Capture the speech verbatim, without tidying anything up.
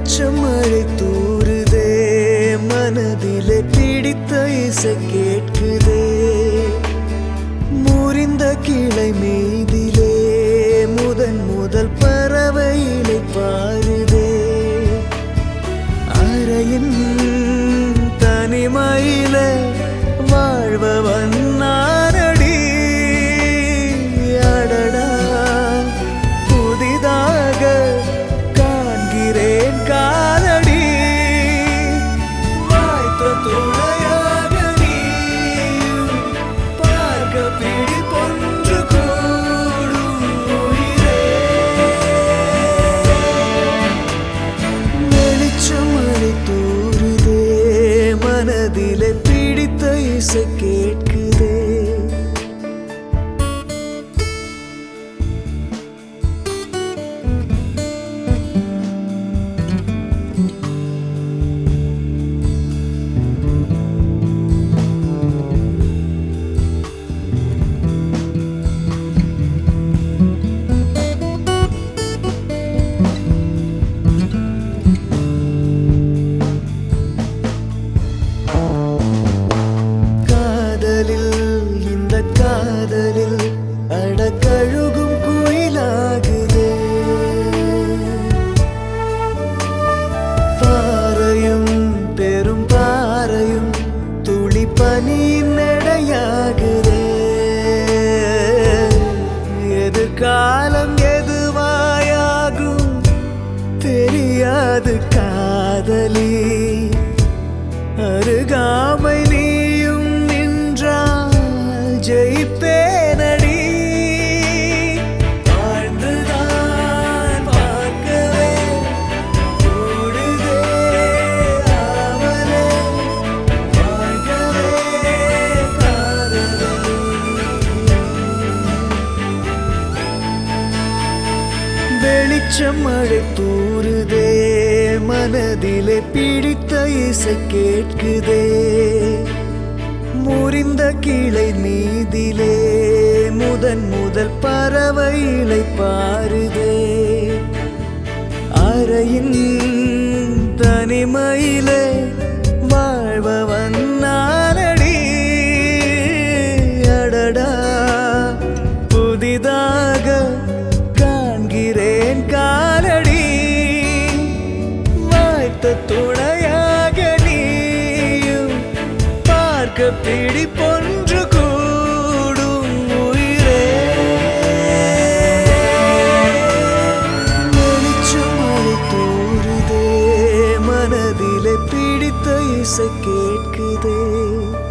வெளிச்சம் மழை தூறுதே மனதிலே பிடித்த இசை கேட்குதே முறிந்த கிளை மீதிலே முதன் முதல் பறவையிலை பாருதே அறையின் தனிமையில வாழ்பவன் நானடி அடடா புதிதாக காண்கிறேன் காலடி வாய்த்த துணையாக நீயும் பார்க்க பிடி பொன்று கூடும் உயிரே வெளிச்சம் மழை தூறுதே மனதிலே பிடித்த இசை கேட்குதே இந்த காதலில் அடக்கழுகும் குயிலாகுதே பாறையும் பெரும் பாறையும் துளி பனியின் நடையாகுதே எதிர்காலம் எதுவாயாகும் தெரியாது காதலி அருகாமை நீயும் ஜெயிப்பேனடி வாழ்ந்துதான் பார்க்கவே கூடுதே ஆவலே வாழ்கவே காதலே வெளிச்சம் மழை தூறுதே மனதிலே பிடித்த இசை கேட்குதே முறிந்த கிளை மீதிலே முதன் முதல் பறவையிலை பாருதே அறையின் தனிமையிலே வாழ்பவன் நானடி அடடா புதிதாக காண்கிறேன் காலடி வாய்த்த துணையாக நீயும் பார்க்க பிடி பொன்று கூடும் உயிரே வெளிச்சம் மழை தூறுதே மனதிலே பிடித்த இசை கேட்குதே